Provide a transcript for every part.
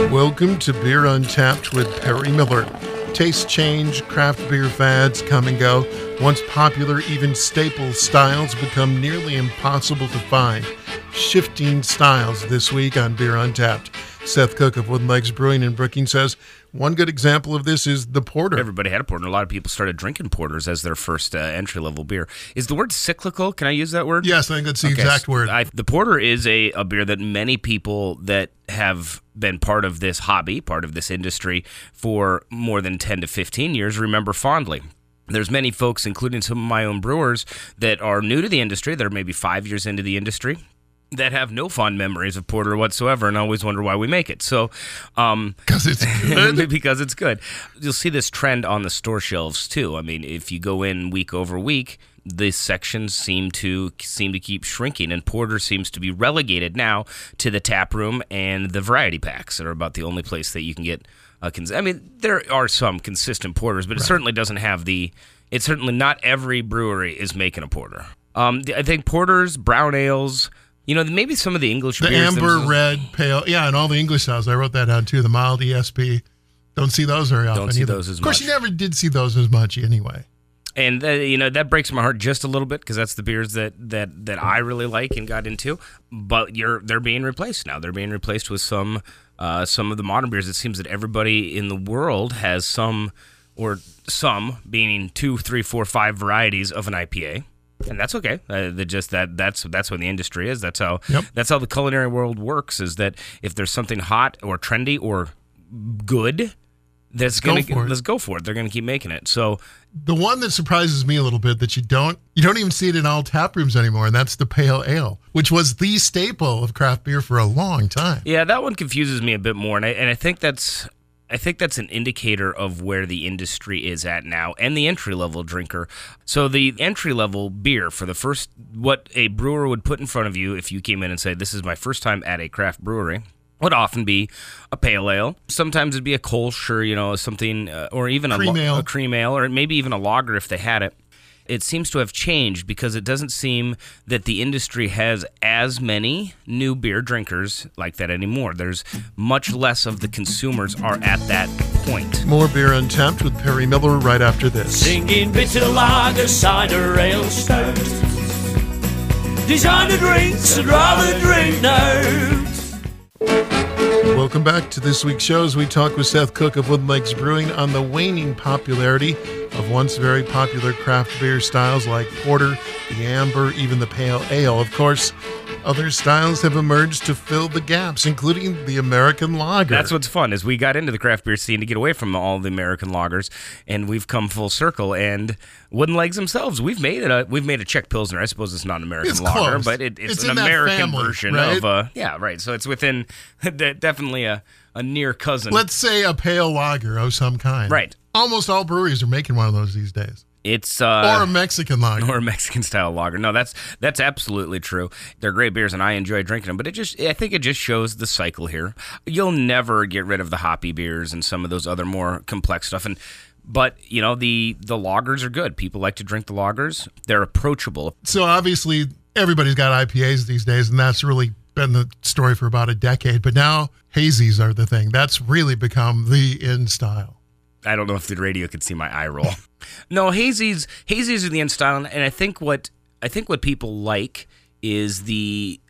Welcome to Beer Untapped with Perry Miller. Taste change, craft beer fads come and go. Once popular, even staple styles become nearly impossible to find. Shifting styles this week on Beer Untapped. Seth Cook of Wooden Legs Brewing in Brookings says one good example of this is the porter. Everybody had a porter. A lot of people started drinking porters as their first entry-level beer. Is the word cyclical? Can I use that word? Yes, I think that's the exact word. The porter is a beer that many people that have been part of this hobby, part of this industry for more than 10 to 15 years remember fondly. There's many folks, including some of my own brewers, that are new to the industry, that are maybe 5 years into the industry, that have no fond memories of porter whatsoever and always wonder why we make it. So, because it's good. Because it's good. You'll see this trend on the store shelves too. I mean, if you go in week over week, the sections seem to keep shrinking, and porter seems to be relegated now to the tap room and the variety packs that are about the only place that you can get. I mean, there are some consistent porters, but it certainly doesn't have the. It's certainly not every brewery is making a porter. I think porters, brown ales. You know, maybe some of the English beers. The amber, red, pale. Yeah, and all the English styles. I wrote that down, too. The mild ESP. Don't see those very often. Don't see those as much. Of course, you never did see those as much anyway. And, that breaks my heart just a little bit because that's the beers that I really like and got into. But they're being replaced now. They're being replaced with some of the modern beers. It seems that everybody in the world has some, meaning 2, 3, 4, 5 varieties of an IPA. And that's okay. That's what the industry is. That's how the culinary world works. Is that if there's something hot or trendy or good, let's go for it. They're gonna keep making it. So the one that surprises me a little bit that you don't even see it in all tap rooms anymore, and that's the pale ale, which was the staple of craft beer for a long time. Yeah, that one confuses me a bit more, and I think that's an indicator of where the industry is at now and the entry-level drinker. So the entry-level beer for what a brewer would put in front of you if you came in and said, this is my first time at a craft brewery, would often be a pale ale. Sometimes it'd be a Kolsch or, something, or even a cream ale, or maybe even a lager if they had it. It seems to have changed because it doesn't seem that the industry has as many new beer drinkers like that anymore. There's much less of the consumers are at that point. More Beer Untapped with Perry Miller right after this. Singing bitter lager, cider, ale, stout. Designer drinks I'd rather drink now. Welcome back to this week's show as we talk with Seth Cook of Wooden Legs Brewing on the waning popularity of once very popular craft beer styles like porter, the amber, even the pale ale. Of course, other styles have emerged to fill the gaps, including the American lager. That's what's fun, is we got into the craft beer scene to get away from all the American lagers, and we've come full circle. And Wooden Legs themselves, we've made a Czech Pilsner. I suppose it's not an American lager, close. But it's an American version right? of right. So it's within definitely a near cousin. Let's say a pale lager of some kind. Right. Almost all breweries are making one of those these days. It's or a Mexican lager. Or a Mexican style lager. No, that's absolutely true. They're great beers and I enjoy drinking them, but I think it just shows the cycle here. You'll never get rid of the hoppy beers and some of those other more complex stuff, but the lagers are good. People like to drink the lagers. They're approachable. So obviously everybody's got IPAs these days, and that's really been the story for about a decade, but now hazies are the thing. That's really become the in style. I don't know if the radio could see my eye roll. No, hazies are the in style, and I think what people like is the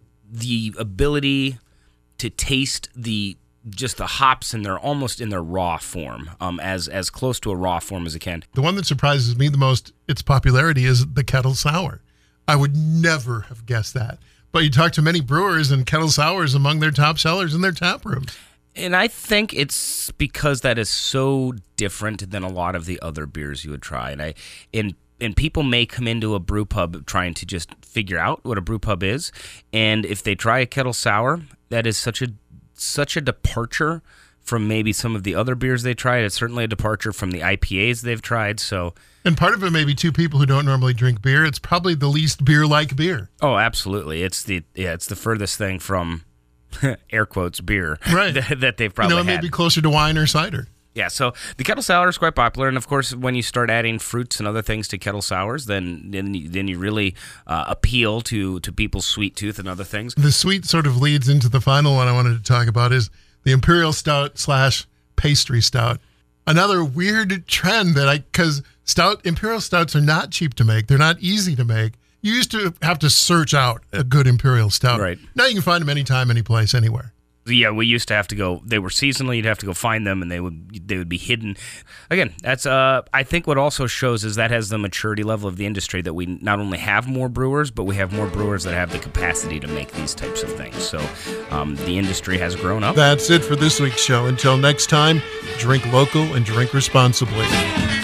ability to taste the hops and they're almost in their raw form, as close to a raw form as it can. The one that surprises me the most, its popularity, is the Kettle Sour. I would never have guessed that. But you talk to many brewers, and Kettle Sour is among their top sellers in their tap rooms. And I think it's because that is so different than a lot of the other beers you would try. And people may come into a brew pub trying to just figure out what a brew pub is. And if they try a Kettle Sour, that is such a departure from maybe some of the other beers they tried. It's certainly a departure from the IPAs they've tried. And part of it may be two people who don't normally drink beer. It's probably the least beer-like beer. Oh, absolutely. It's the furthest thing from air quotes beer, right? that they've probably had. It may be closer to wine or cider. Yeah, so the Kettle Sour is quite popular, and of course, when you start adding fruits and other things to Kettle Sours, then you really appeal to people's sweet tooth and other things. The sweet sort of leads into the final one I wanted to talk about is the Imperial Stout / pastry stout. Another weird trend because Imperial Stouts are not cheap to make. They're not easy to make. You used to have to search out a good Imperial Stout. Right. Now you can find them anytime, any place, anywhere. Yeah, we used to have to go. They were seasonal. You'd have to go find them, and they would be hidden. Again, that's I think what also shows is that has the maturity level of the industry, that we not only have more brewers, but we have more brewers that have the capacity to make these types of things. So the industry has grown up. That's it for this week's show. Until next time, drink local and drink responsibly.